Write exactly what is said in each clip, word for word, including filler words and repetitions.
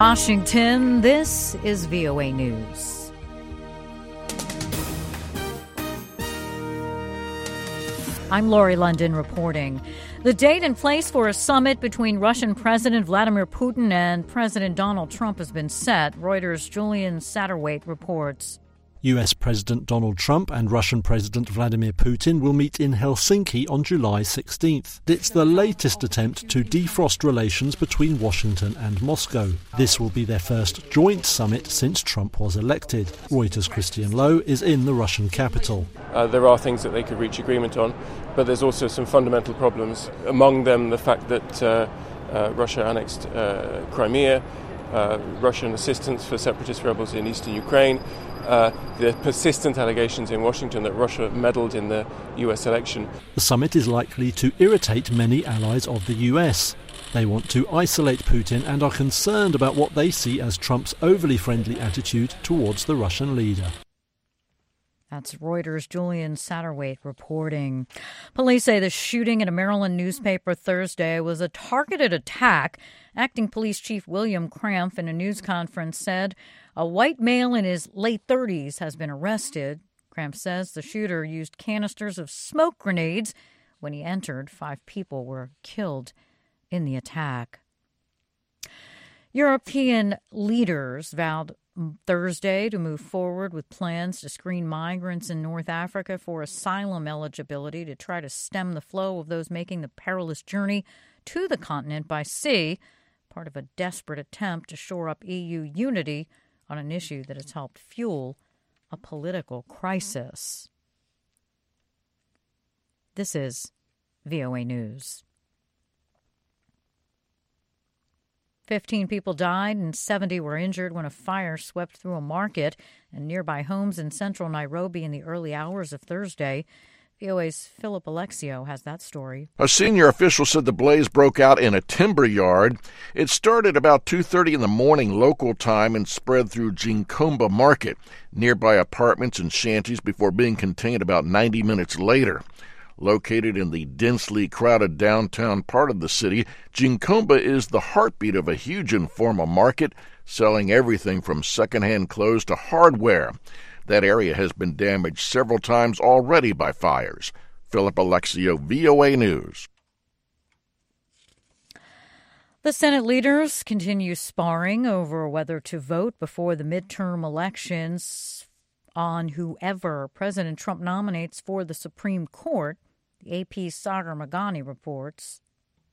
Washington, this is V O A News. I'm Lori London reporting. The date and place for a summit between Russian President Vladimir Putin and President Donald Trump has been set. Reuters' Julian Satterwhite reports. U S. President Donald Trump and Russian President Vladimir Putin will meet in Helsinki on July sixteenth. It's the latest attempt to defrost relations between Washington and Moscow. This will be their first joint summit since Trump was elected. Reuters' Christian Lowe is in the Russian capital. Uh, there are things that they could reach agreement on, but there's also some fundamental problems. Among them, the fact that uh, uh, Russia annexed uh, Crimea, uh, Russian assistance for separatist rebels in eastern Ukraine, Uh, the persistent allegations in Washington that Russia meddled in the U S election. The summit is likely to irritate many allies of the U S. They want to isolate Putin and are concerned about what they see as Trump's overly friendly attitude towards the Russian leader. That's Reuters' Julian Satterwhite reporting. Police say the shooting at a Maryland newspaper Thursday was a targeted attack. Acting Police Chief William Cramp in a news conference said a white male in his late thirties has been arrested. Cramp says the shooter used canisters of smoke grenades. When he entered, five people were killed in the attack. European leaders vowed Thursday to move forward with plans to screen migrants in North Africa for asylum eligibility to try to stem the flow of those making the perilous journey to the continent by sea, part of a desperate attempt to shore up E U unity on an issue that has helped fuel a political crisis. This is V O A News. Fifteen people died and seventy were injured when a fire swept through a market and nearby homes in central Nairobi in the early hours of Thursday. V O A's Philip Alexio has that story. A senior official said the blaze broke out in a timber yard. It started about two thirty in the morning local time and spread through Jinkomba Market, nearby apartments and shanties, before being contained about ninety minutes later. Located in the densely crowded downtown part of the city, Jinkomba is the heartbeat of a huge informal market, selling everything from secondhand clothes to hardware. That area has been damaged several times already by fires. Philip Alexio, V O A News. The Senate leaders continue sparring over whether to vote before the midterm elections on whoever President Trump nominates for the Supreme Court. The A P's Sagar Meghani reports.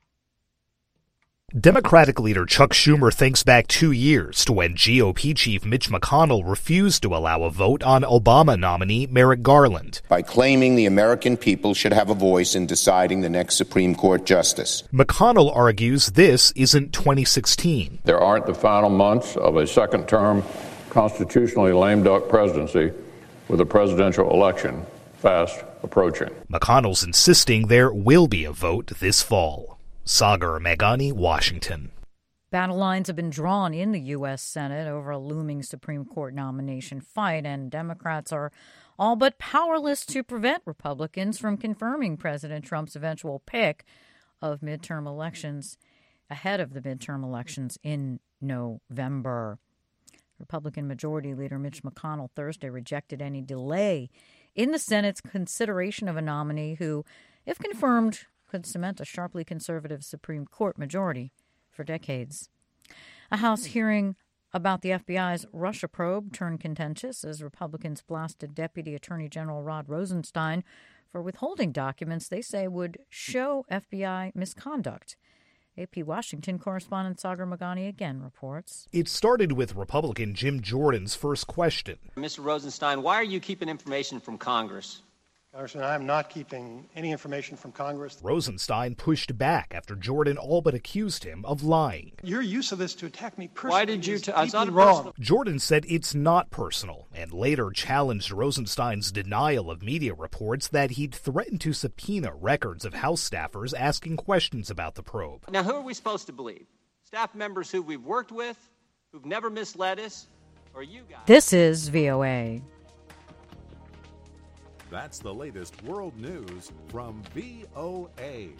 Democratic leader Chuck Schumer thinks back two years to when G O P chief Mitch McConnell refused to allow a vote on Obama nominee Merrick Garland. By claiming the American people should have a voice in deciding the next Supreme Court justice. McConnell argues this isn't twenty sixteen. There aren't the final months of a second-term constitutionally lame duck presidency with a presidential election fast approaching. McConnell's insisting there will be a vote this fall. Sagar Meghani, Washington. Battle lines have been drawn in the U S. Senate over a looming Supreme Court nomination fight, and Democrats are all but powerless to prevent Republicans from confirming President Trump's eventual pick of midterm elections ahead of the midterm elections in November. Republican Majority Leader Mitch McConnell Thursday rejected any delay in the Senate's consideration of a nominee who, if confirmed, could cement a sharply conservative Supreme Court majority for decades. A House hearing about the F B I's Russia probe turned contentious as Republicans blasted Deputy Attorney General Rod Rosenstein for withholding documents they say would show F B I misconduct. A P Washington correspondent Sagar Meghani again reports. It started with Republican Jim Jordan's first question. Mister Rosenstein, why are you keeping information from Congress? Congressman, I am not keeping any information from Congress. Rosenstein pushed back after Jordan all but accused him of lying. Your use of this to attack me personally Why did you is t- deeply wrong. Jordan said it's not personal, and later challenged Rosenstein's denial of media reports that he'd threatened to subpoena records of House staffers asking questions about the probe. Now, who are we supposed to believe? Staff members who we've worked with, who've never misled us, or you guys? This is V O A. That's the latest world news from V O A.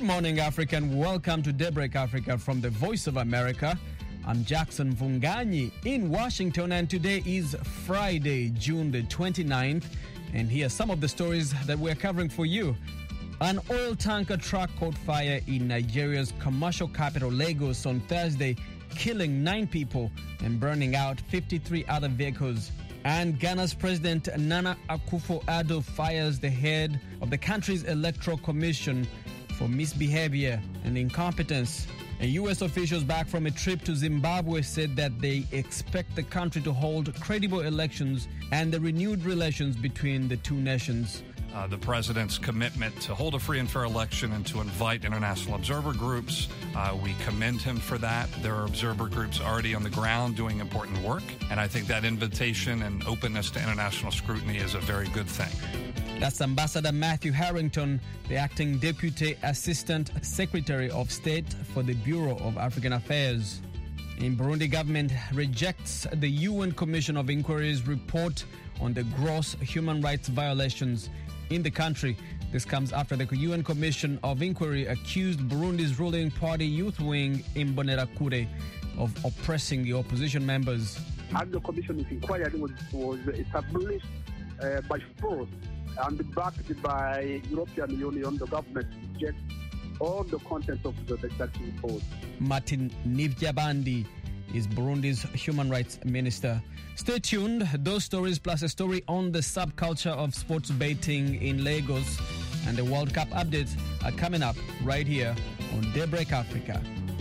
morning, Africa, and welcome to Daybreak Africa from the Voice of America. I'm Jackson Vunganyi in Washington, and today is Friday, June the twenty-ninth, and here are some of the stories that we're covering for you. An oil tanker truck caught fire in Nigeria's commercial capital, Lagos, on Thursday, killing nine people and burning out fifty-three other vehicles. And Ghana's President Nana Akufo-Addo fires the head of the country's Electoral Commission for misbehavior and incompetence. And U S officials back from a trip to Zimbabwe said that they expect the country to hold credible elections and the renewed relations between the two nations. Uh, the president's commitment to hold a free and fair election and to invite international observer groups. Uh, we commend him for that. There are observer groups already on the ground doing important work, and I think that invitation and openness to international scrutiny is a very good thing. That's Ambassador Matthew Harrington, the acting Deputy Assistant Secretary of State for the Bureau of African Affairs. In Burundi, government rejects the U N Commission of Inquiry's report on the gross human rights violations in the country. This comes after the U N Commission of Inquiry accused Burundi's ruling party youth wing Imbonerakure of oppressing the opposition members. And the Commission of Inquiry was, was established uh, by force and backed by European Union, the government rejects all the contents of the that report. Martin Nivyabandi is Burundi's human rights minister. Stay tuned. Those stories plus a story on the subculture of sports betting in Lagos and the World Cup updates are coming up right here on Daybreak Africa.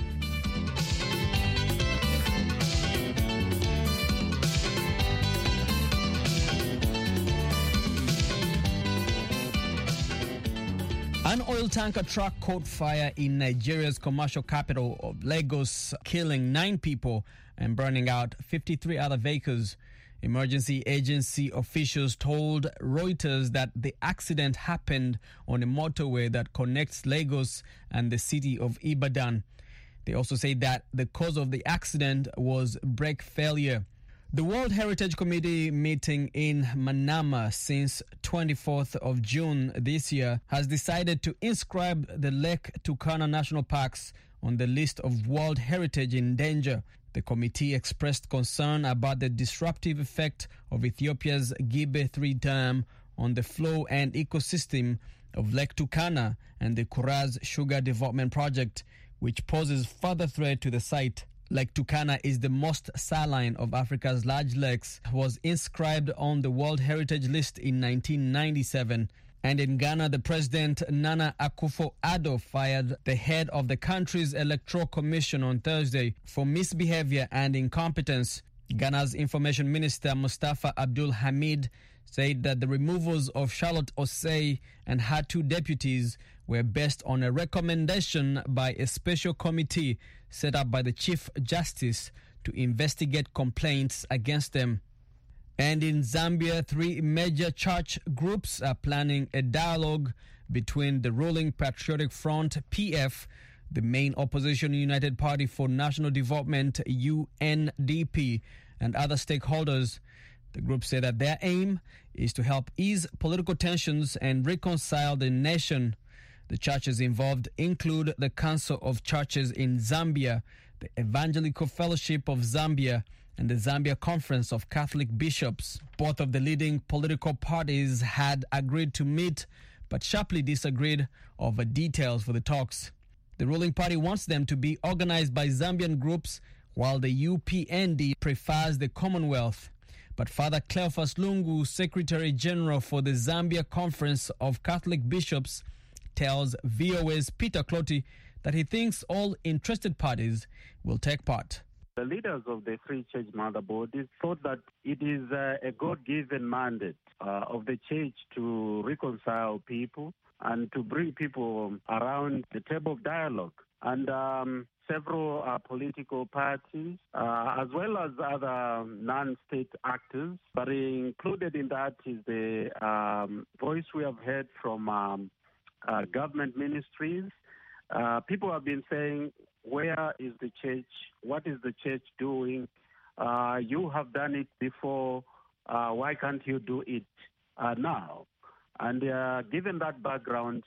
An oil tanker truck caught fire in Nigeria's commercial capital of Lagos, killing nine people and burning out fifty-three other vehicles. Emergency agency officials told Reuters that the accident happened on a motorway that connects Lagos and the city of Ibadan. They also say that the cause of the accident was brake failure. The World Heritage Committee meeting in Manama since twenty-fourth of June this year has decided to inscribe the Lake Turkana National Parks on the list of World Heritage in danger. The committee expressed concern about the disruptive effect of Ethiopia's Gibe three Dam on the flow and ecosystem of Lake Turkana and the Kuraz Sugar Development Project, which poses further threat to the site. Lake Turkana is the most saline of Africa's large lakes, was inscribed on the World Heritage List in nineteen ninety-seven. And in Ghana, the president, Nana Akufo-Addo, fired the head of the country's Electoral Commission on Thursday for misbehavior and incompetence. Ghana's Information Minister, Mustafa Abdul Hamid, said that the removals of Charlotte Osei and her two deputies were based on a recommendation by a special committee set up by the Chief Justice to investigate complaints against them. And in Zambia, three major church groups are planning a dialogue between the ruling Patriotic Front, P F, the main opposition United Party for National Development, U N D P, and other stakeholders. The group said that their aim is to help ease political tensions and reconcile the nation. The churches involved include the Council of Churches in Zambia, the Evangelical Fellowship of Zambia, and the Zambia Conference of Catholic Bishops. Both of the leading political parties had agreed to meet, but sharply disagreed over details for the talks. The ruling party wants them to be organized by Zambian groups, while the U P N D prefers the Commonwealth. But Father Cleophas Lungu, Secretary General for the Zambia Conference of Catholic Bishops, tells V O A's Peter Clotty that he thinks all interested parties will take part. The leaders of the Free Church Mother Bodies thought that it is uh, a God-given mandate uh, of the church to reconcile people and to bring people around the table of dialogue. And um, several uh, political parties, uh, as well as other non-state actors, but included in that is the um, voice we have heard from um, uh, government ministries. Uh, people have been saying, where is the church? What is the church doing? Uh, you have done it before. Uh, why can't you do it uh, now? And uh, given that background,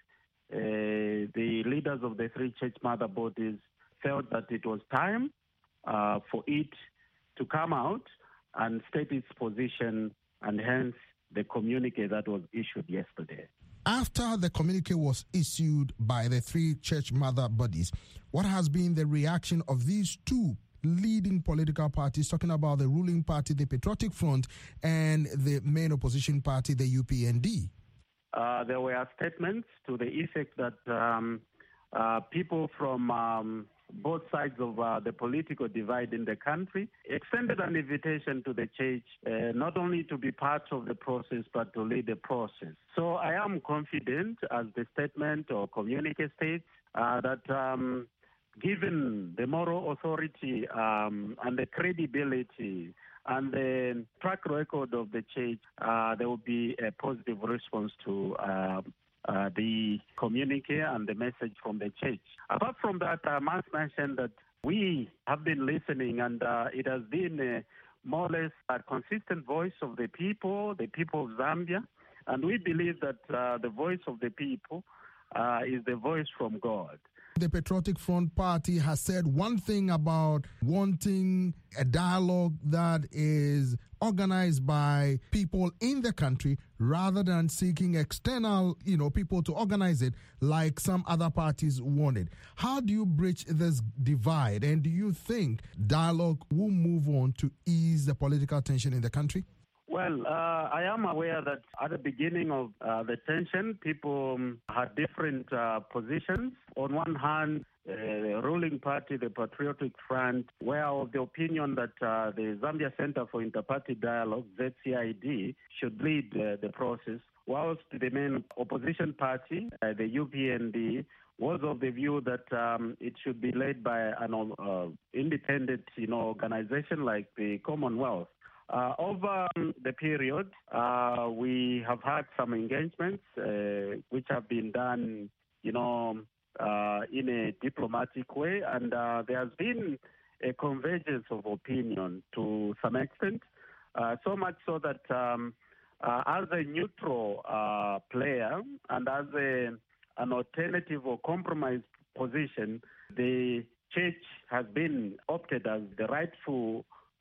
uh, the leaders of the three church mother bodies felt that it was time uh, for it to come out and state its position, and hence the communique that was issued yesterday. After the communique was issued by the three church mother bodies, what has been the reaction of these two leading political parties, talking about the ruling party, the Patriotic Front, and the main opposition party, the U P N D? Uh, there were statements to the effect that um, uh, people from um, both sides of uh, the political divide in the country extended an invitation to the church uh, not only to be part of the process but to lead the process. So I am confident, as the statement or communique states, uh, that um, given the moral authority um, and the credibility and the track record of the church, uh, there will be a positive response to uh, Uh, the communique and the message from the church. Apart from that, I must mention that we have been listening, and uh, it has been a more or less a consistent voice of the people, the people of Zambia, and we believe that uh, the voice of the people uh, is the voice from God. The Patriotic Front Party has said one thing about wanting a dialogue that is organized by people in the country rather than seeking external, you know, people to organize it like some other parties wanted. How do you bridge this divide, and do you think dialogue will move on to ease the political tension in the country? Well, uh, I am aware that at the beginning of uh, the tension, people um, had different uh, positions. On one hand, uh, the ruling party, the Patriotic Front, were of the opinion that uh, the Zambia Center for Interparty Dialogue, Z C I D, should lead uh, the process, whilst the main opposition party, uh, the U P N D, was of the view that um, it should be led by an uh, independent, you know, organization like the Commonwealth. Uh, over um, the period, uh, we have had some engagements uh, which have been done, you know, uh, in a diplomatic way, and uh, there has been a convergence of opinion to some extent, uh, so much so that um, uh, as a neutral uh, player and as a, an alternative or compromise position, the church has been opted as the rightful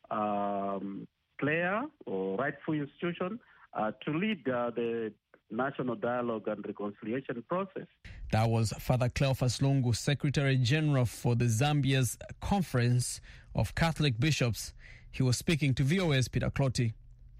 um, player or rightful institution uh, to lead uh, the national dialogue and reconciliation process. That was Father Cleophas Lungu, Secretary General for the Zambia's Conference of Catholic Bishops. He was speaking to V O A's Peter Clotty.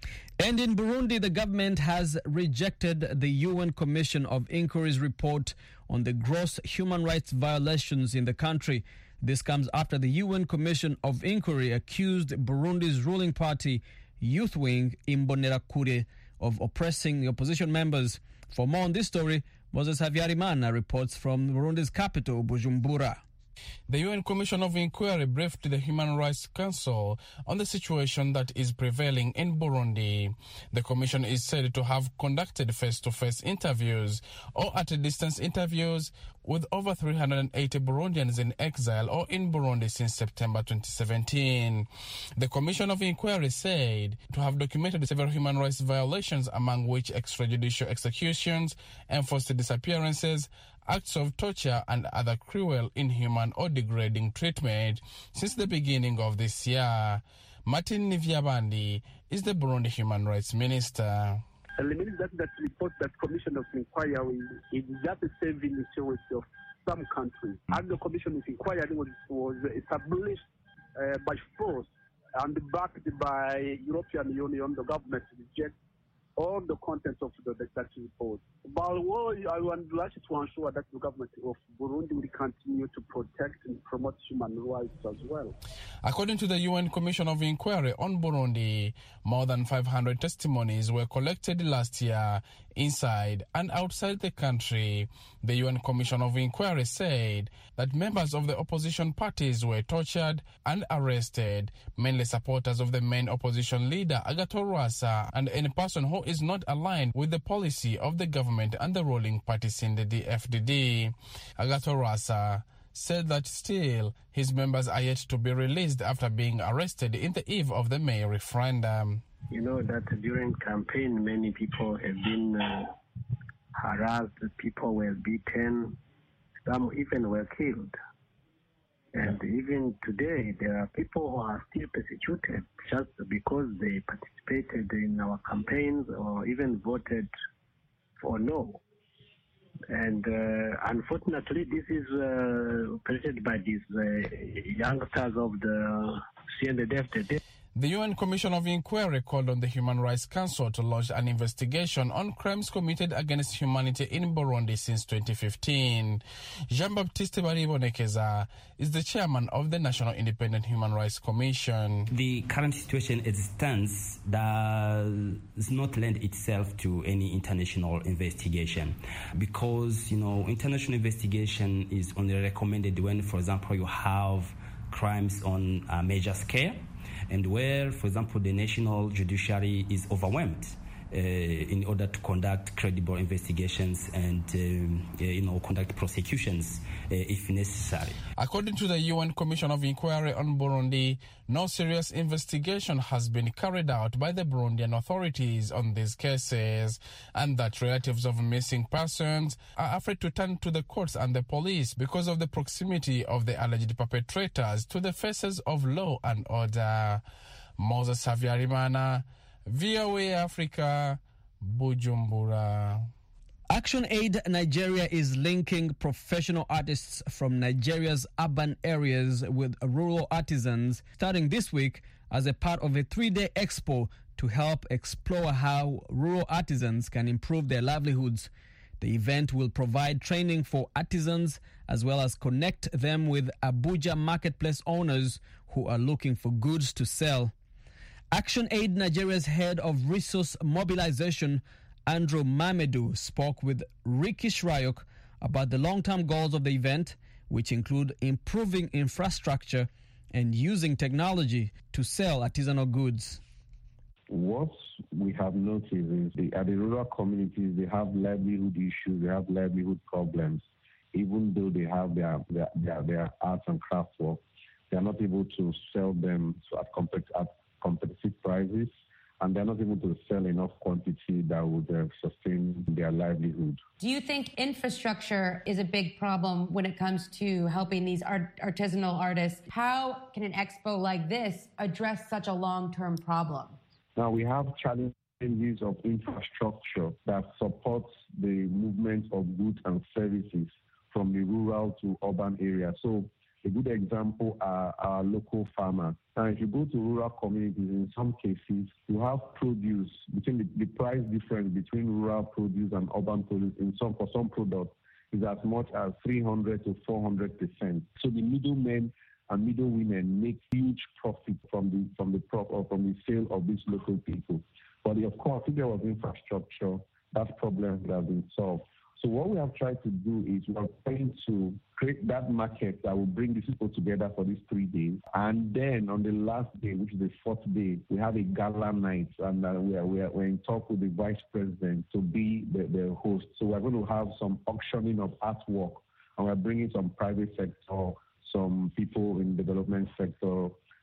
And in Burundi, the government has rejected the U N Commission of Inquiry's report on the gross human rights violations in the country. This comes after the U N Commission of Inquiry accused Burundi's ruling party, Youth Wing, Imbonerakure, of oppressing the opposition members. For more on this story, Moses Havyarimana reports from Burundi's capital, Bujumbura. The U N Commission of Inquiry briefed the Human Rights Council on the situation that is prevailing in Burundi. The commission is said to have conducted face-to-face interviews or at-a-distance interviews with over three hundred eighty Burundians in exile or in Burundi since September twenty seventeen. The Commission of Inquiry said to have documented several human rights violations, among which extrajudicial executions, enforced disappearances, acts of torture and other cruel, inhuman or degrading treatment since the beginning of this year. Martin Nivyabandi is the Burundi Human Rights Minister. It means that that report, that Commission of Inquiry, is just a saving issue of some countries. And the Commission of Inquiry was, was established uh, by force and backed by European Union, the government reject all the contents of the, the that report. But what I would like to ensure that the government of Burundi will continue to protect and promote human rights as well. According to the U N Commission of Inquiry on Burundi, more than five hundred testimonies were collected last year inside and outside the country. The U N Commission of Inquiry said that members of the opposition parties were tortured and arrested, mainly supporters of the main opposition leader, Agathon Rwasa, and any person who is not aligned with the policy of the government and the ruling parties in the D F D D. Agathon Rwasa said that still his members are yet to be released after being arrested in the eve of the May referendum. You know that during campaign, many people have been uh, harassed, people were beaten, some even were killed. And even today, there are people who are still persecuted just because they participated in our campaigns or even voted for no. And uh, unfortunately, this is uh, operated by these uh, youngsters of the C N D F T D. The U N Commission of Inquiry called on the Human Rights Council to launch an investigation on crimes committed against humanity in Burundi since twenty fifteen. Jean-Baptiste Baribonekeza is the chairman of the National Independent Human Rights Commission. The current situation as it stands does not lend itself to any international investigation because, you know, international investigation is only recommended when, for example, you have crimes on a major scale, and where, for example, the national judiciary is overwhelmed uh, in order to conduct credible investigations and, um, uh, you know, conduct prosecutions uh, if necessary. According to the U N Commission of Inquiry on Burundi, no serious investigation has been carried out by the Burundian authorities on these cases, and that relatives of missing persons are afraid to turn to the courts and the police because of the proximity of the alleged perpetrators to the faces of law and order. Moses Savyarimana, V O A Africa, Bujumbura. Action Aid Nigeria is linking professional artists from Nigeria's urban areas with rural artisans starting this week as a part of a three-day expo to help explore how rural artisans can improve their livelihoods. The event will provide training for artisans as well as connect them with Abuja marketplace owners who are looking for goods to sell. Action Aid Nigeria's head of resource mobilization, Andrew Mamedu, spoke with Ricky Shrayok about the long-term goals of the event, which include improving infrastructure and using technology to sell artisanal goods. What we have noticed is the, at the rural communities, they have livelihood issues, they have livelihood problems. Even though they have their, their, their, their arts and craft work, they are not able to sell them at, compet- at competitive prices, and they're not able to sell enough quantity that would uh, sustain their livelihood. Do you think infrastructure is a big problem when it comes to helping these art- artisanal artists? How can an expo like this address such a long-term problem? Now, we have challenges of infrastructure that supports the movement of goods and services from the rural to urban areas. So a good example are our local farmers. Now, if you go to rural communities, in some cases, you have produce, between the, the price difference between rural produce and urban produce in some for some products is as much as three hundred to four hundred percent. So the middlemen and middle women make huge profit from the from the prop or from the sale of these local people. But of course, if there was infrastructure, that problem would have been solved. So what we have tried to do is we are trying to create that market that will bring these people together for these three days. And then on the last day, which is the fourth day, we have a gala night, and uh, we, are, we are we're in talk with the vice president to be the, the host. So we're going to have some auctioning of artwork, and we're bringing some private sector, some people in the development sector,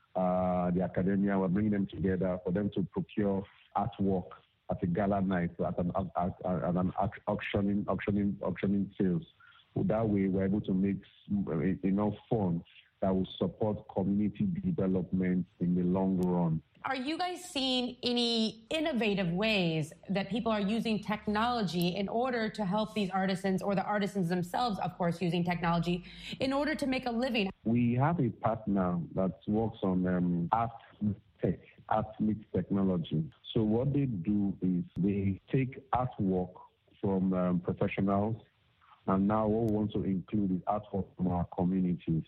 uh, the academia. We're bringing them together for them to procure artwork at a gala night, at an, at, at, at an auctioning, auctioning, auctioning sales. That way, we're able to make enough funds that will support community development in the long run. Are you guys seeing any innovative ways that people are using technology in order to help these artisans, or the artisans themselves, of course, using technology in order to make a living? We have a partner that works on um, art tech, art mix technology. So what they do is they take artwork from um, professionals, and now what we want to include is artwork from our communities.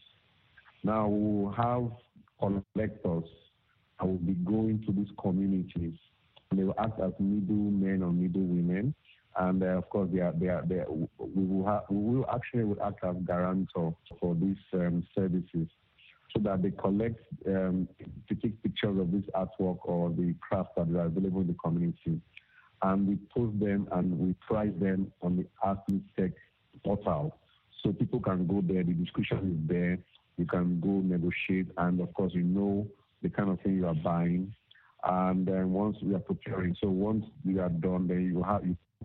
Now we'll have collectors that will be going to these communities, and they will act as middlemen or middle women. And uh, of course, they are, they are, they are, we will have, we will actually will act as guarantor for these um, services, so that they collect um, to take pictures of this artwork or the craft that are available in the community, and we post them and we price them on the Artist Tech portal, so people can go there. The description is there. You can go negotiate, and of course, you know the kind of thing you are buying. And then once we are preparing, so once we are done, then you have you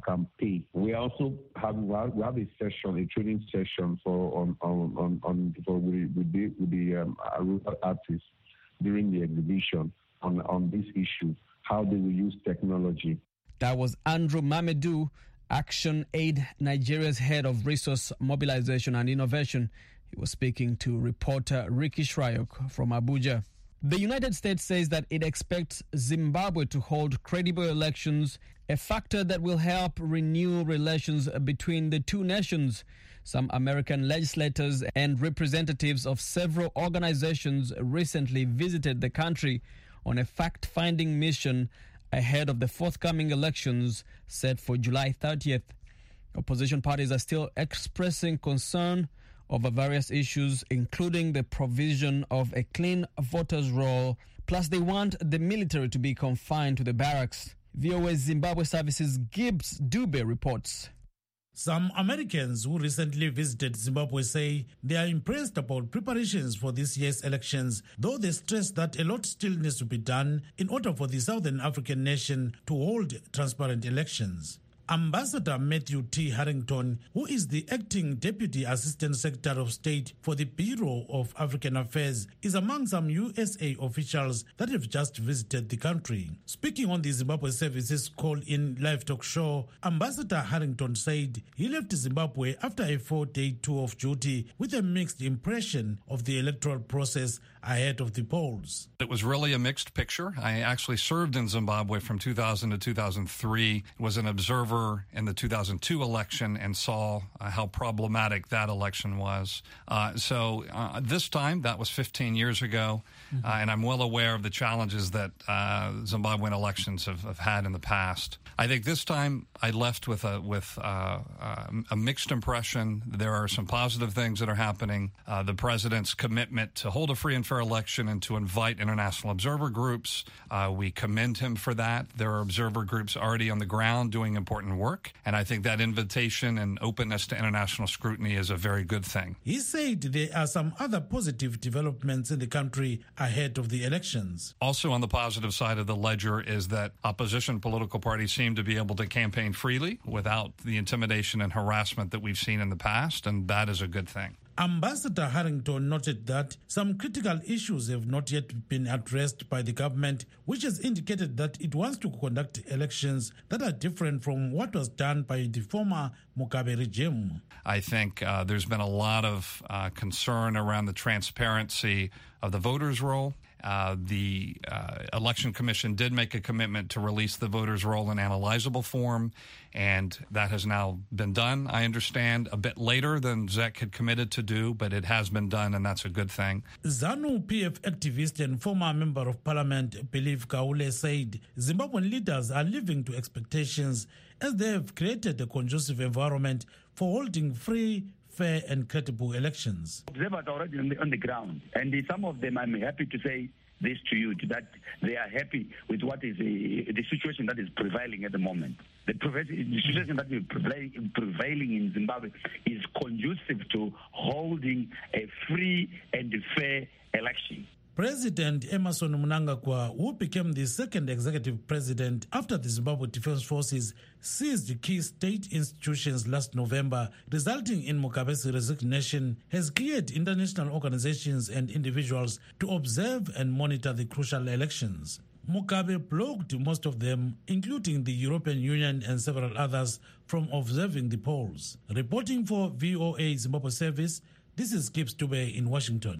can pay. We also have we have a session, a training session for on on on, on for with, with the with the um, rural artists during the exhibition on on this issue, how they will use technology. That was Andrew Mamedu, Action Aid Nigeria's head of resource mobilization and innovation. He was speaking to reporter Ricky Shrayok from Abuja. The United States says that it expects Zimbabwe to hold credible elections, a factor that will help renew relations between the two nations. Some American legislators and representatives of several organizations recently visited the country on a fact-finding mission ahead of the forthcoming elections set for July thirtieth. Opposition parties are still expressing concern over various issues, including the provision of a clean voters' roll. Plus, they want the military to be confined to the barracks. V O A Zimbabwe Services Gibbs Dube reports. Some Americans who recently visited Zimbabwe say they are impressed about preparations for this year's elections, though they stress that a lot still needs to be done in order for the Southern African nation to hold transparent elections. Ambassador Matthew T. Harrington, who is the acting Deputy Assistant Secretary of State for the Bureau of African Affairs, is among some U S A officials that have just visited the country. Speaking on the Zimbabwe Services call-in live talk show, Ambassador Harrington said he left Zimbabwe after a four-day tour of duty with a mixed impression of the electoral process ahead of the polls. It was really a mixed picture. I actually served in Zimbabwe from two thousand to two thousand three, was an observer in the two thousand two election and saw uh, how problematic that election was. Uh, so uh, this time, that was fifteen years ago, mm-hmm. uh, and I'm well aware of the challenges that uh, Zimbabwean elections have, have had in the past. I think this time I left with a with uh, uh, a mixed impression. There are some positive things that are happening. Uh, the president's commitment to hold a free and fair election and to invite international observer groups, uh, we commend him for that. There are observer groups already on the ground doing important work, and I think that invitation and openness to international scrutiny is a very good thing. He said there are some other positive developments in the country ahead of the elections. Also on the positive side of the ledger is that opposition political parties seem to be able to campaign freely without the intimidation and harassment that we've seen in the past, and that is a good thing. Ambassador Harrington noted that some critical issues have not yet been addressed by the government, which has indicated that it wants to conduct elections that are different from what was done by the former Mugabe regime. I think uh, there's been a lot of uh, concern around the transparency of the voters' roll. Uh, the uh, Election Commission did make a commitment to release the voters' roll in analyzable form, and that has now been done, I understand, a bit later than Z E C had committed to do, but it has been done, and that's a good thing. ZANU P F activist and former member of parliament Believe Kaule said Zimbabwean leaders are living to expectations as they have created a conducive environment for holding free, fair and credible elections. Observers are already on the, on the ground, and some of them, I'm happy to say this to you, that they are happy with what is the, the situation that is prevailing at the moment. The, the situation that is prevailing in Zimbabwe is conducive to holding a free and fair election. President Emmerson Mnangagwa, who became the second executive president after the Zimbabwe Defense Forces seized key state institutions last November, resulting in Mugabe's resignation, has cleared international organizations and individuals to observe and monitor the crucial elections. Mugabe blocked most of them, including the European Union and several others, from observing the polls. Reporting for V O A Zimbabwe Service, this is Gibbs Dube in Washington.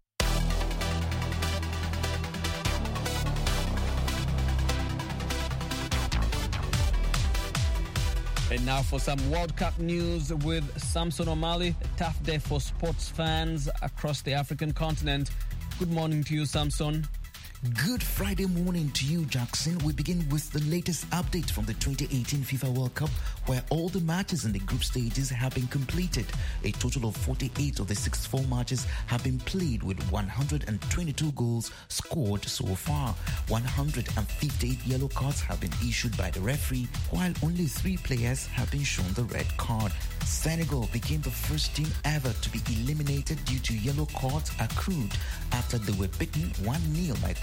And now for some World Cup news with Samson O'Malley. A tough day for sports fans across the African continent. Good morning to you, Samson. Good Friday morning to you, Jackson. We begin with the latest update from the twenty eighteen FIFA World Cup, where all the matches in the group stages have been completed. A total of forty-eight of the sixty-four matches have been played, with one hundred twenty-two goals scored so far. one hundred fifty-eight yellow cards have been issued by the referee, while only three players have been shown the red card. Senegal became the first team ever to be eliminated due to yellow cards accrued after they were beaten one nil by Colombia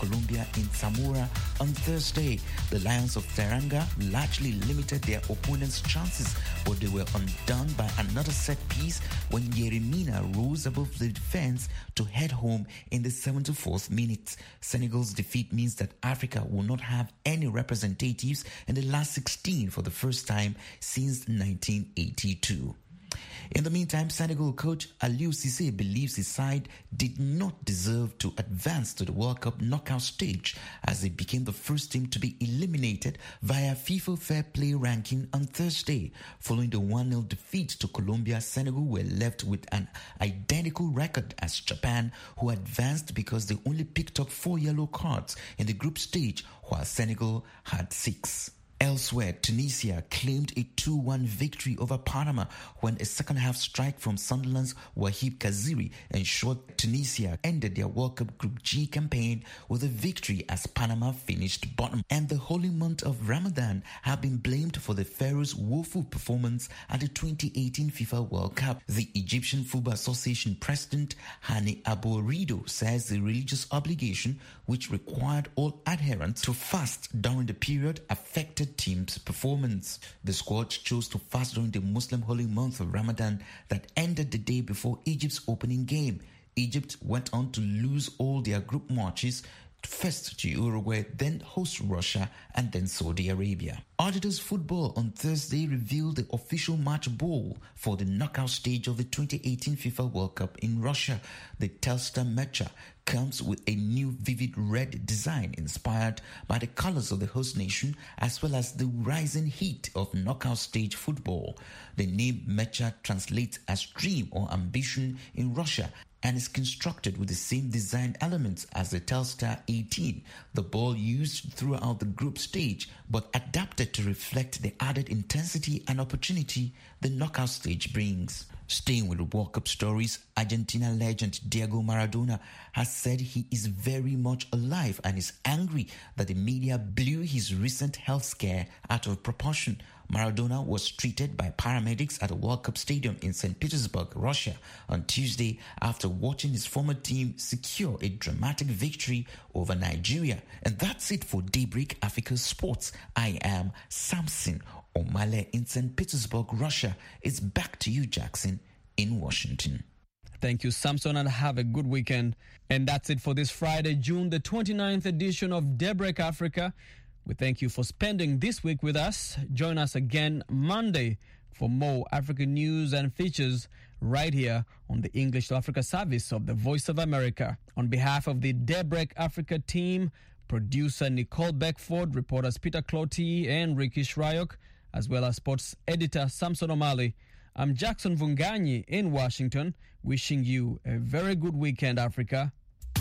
Colombia in Zamora on Thursday. The Lions of Teranga largely limited their opponents' chances, but they were undone by another set piece when Yeremina rose above the defense to head home in the seventy-fourth minute. Senegal's defeat means that Africa will not have any representatives in the last sixteen for the first time since nineteen eighty-two. In the meantime, Senegal coach Aliou Cissé believes his side did not deserve to advance to the World Cup knockout stage as they became the first team to be eliminated via FIFA Fair Play ranking on Thursday. Following the one nil defeat to Colombia, Senegal were left with an identical record as Japan, who advanced because they only picked up four yellow cards in the group stage, while Senegal had six. Elsewhere, Tunisia claimed a two one victory over Panama when a second-half strike from Sunderland's Wahib Kaziri ensured Tunisia ended their World Cup Group G campaign with a victory as Panama finished bottom. And the holy month of Ramadan have been blamed for the Pharaohs' woeful performance at the twenty eighteen FIFA World Cup. The Egyptian Football Association president Hani Abo Rido says the religious obligation, which required all adherents to fast during the period, affected team's performance. The squad chose to fast during the Muslim holy month of Ramadan that ended the day before Egypt's opening game. Egypt went on to lose all their group matches, first to Uruguay, then host Russia, and then Saudi Arabia. Adidas Football on Thursday revealed the official match ball for the knockout stage of the twenty eighteen FIFA World Cup in Russia. The Telstar Mecha comes with a new vivid red design inspired by the colors of the host nation as well as the rising heat of knockout stage football. The name Mecha translates as dream or ambition in Russia and is constructed with the same design elements as the Telstar eighteen, the ball used throughout the group stage but adapted to reflect the added intensity and opportunity the knockout stage brings. Staying with the World Cup stories, Argentina legend Diego Maradona has said he is very much alive and is angry that the media blew his recent health scare out of proportion. Maradona was treated by paramedics at a World Cup stadium in Saint Petersburg, Russia, on Tuesday after watching his former team secure a dramatic victory over Nigeria. And that's it for Daybreak Africa Sports. I am Samson Omale in Saint Petersburg, Russia. It's back to you, Jackson, in Washington. Thank you, Samson, and have a good weekend. And that's it for this Friday, June the twenty-ninth edition of Daybreak Africa. We thank you for spending this week with us. Join us again Monday for more African news and features right here on the English to Africa service of the Voice of America. On behalf of the Daybreak Africa team, producer Nicole Beckford, reporters Peter Clotty and Ricky Shryock, as well as sports editor Samson O'Malley, I'm Jackson Vunganyi in Washington, wishing you a very good weekend, Africa.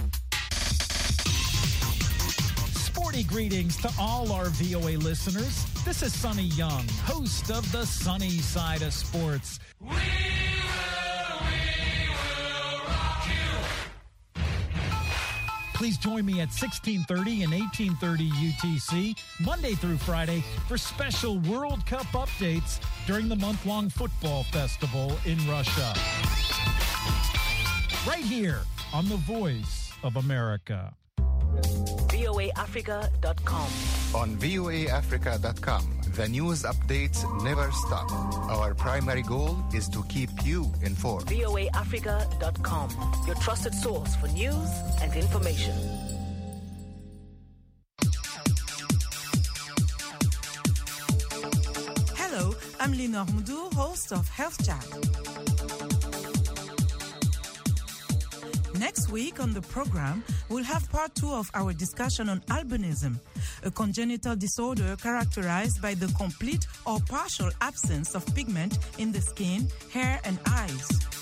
Sporty greetings to all our V O A listeners. This is Sonny Young, host of the Sunny Side of Sports. We will, we will rock you. Please join me at sixteen thirty and eighteen thirty U T C, Monday through Friday, for special World Cup updates during the month-long football festival in Russia. Right here on the Voice of America. V O A Africa dot com. On V O A Africa dot com, the news updates never stop. Our primary goal is to keep you informed. V O A Africa dot com, your trusted source for news and information. Hello, I'm Lina Moudour, host of Health Chat. Next week on the program, we'll have part two of our discussion on albinism, a congenital disorder characterized by the complete or partial absence of pigment in the skin, hair, and eyes.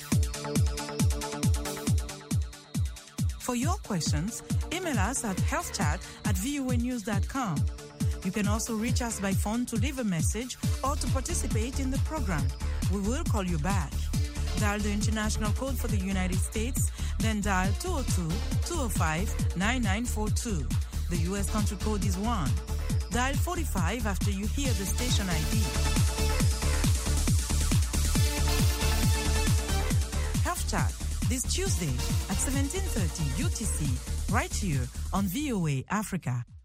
For your questions, email us at healthchat at voa news dot com. You can also reach us by phone to leave a message or to participate in the program. We will call you back. Dial the international code for the United States, then dial two oh two, two oh five, nine nine four two. The U S country code is one. Dial forty-five after you hear the station I D. Health Chat, this Tuesday at seventeen thirty U T C, right here on V O A Africa.